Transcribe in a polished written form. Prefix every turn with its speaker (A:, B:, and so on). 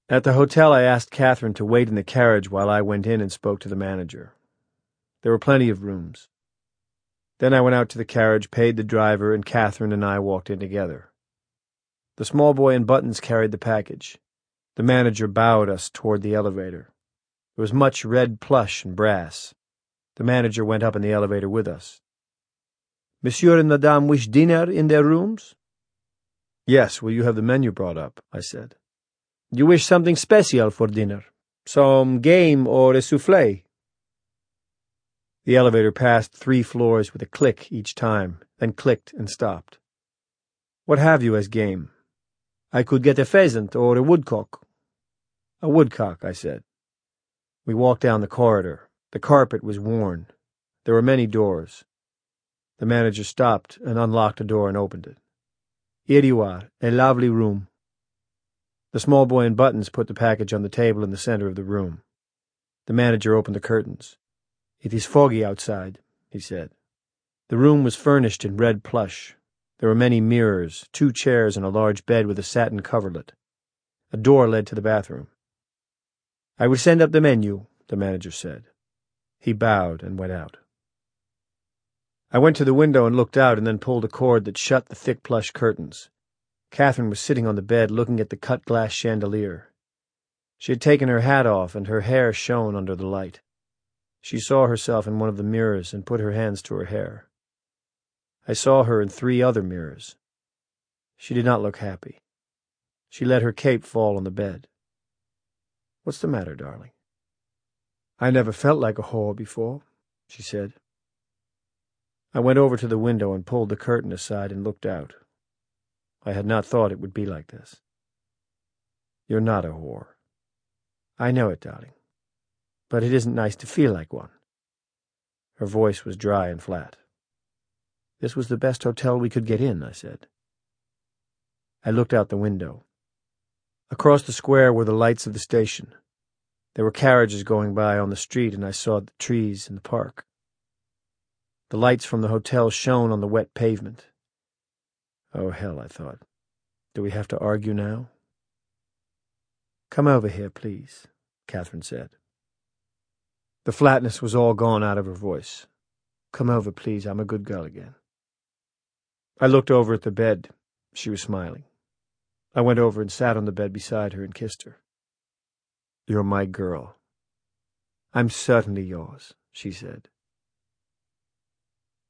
A: At the hotel, I asked Catherine to wait in the carriage while I went in and spoke to the manager. There were plenty of rooms. Then I went out to the carriage, paid the driver, and Catherine and I walked in together. The small boy in buttons carried the package. The manager bowed us toward the elevator. There was much red plush and brass. The manager went up in the elevator with us. "Monsieur and Madame wish dinner in their rooms?" "Yes, will you have the menu brought up?" I said. "You wish something special for dinner? Some game or a soufflé?" The elevator passed 3 floors with a click each time, then clicked and stopped. "What have you as game?" "I could get a pheasant or a woodcock." "A woodcock," I said. We walked down the corridor. The carpet was worn. There were many doors. The manager stopped and unlocked a door and opened it. "Here you are, a lovely room." The small boy in buttons put the package on the table in the center of the room. The manager opened the curtains. "It is foggy outside," he said. The room was furnished in red plush. There were many mirrors, 2 chairs, and a large bed with a satin coverlet. A door led to the bathroom. "I will send up the menu," the manager said. He bowed and went out. I went to the window and looked out and then pulled a cord that shut the thick plush curtains. Catherine was sitting on the bed looking at the cut-glass chandelier. She had taken her hat off and her hair shone under the light. She saw herself in one of the mirrors and put her hands to her hair. I saw her in 3 other mirrors. She did not look happy. She let her cape fall on the bed. "What's the matter, darling?" "I never felt like a whore before," she said. I went over to the window and pulled the curtain aside and looked out. I had not thought it would be like this. "You're not a whore." "I know it, darling. But it isn't nice to feel like one." Her voice was dry and flat. "This was the best hotel we could get in," I said. I looked out the window. Across the square were the lights of the station. There were carriages going by on the street, and I saw the trees in the park. The lights from the hotel shone on the wet pavement. Oh, hell, I thought. Do we have to argue now? "Come over here, please," Catherine said. The flatness was all gone out of her voice. "Come over, please. I'm a good girl again." I looked over at the bed. She was smiling. I went over and sat on the bed beside her and kissed her. "You're my girl." "I'm certainly yours," she said.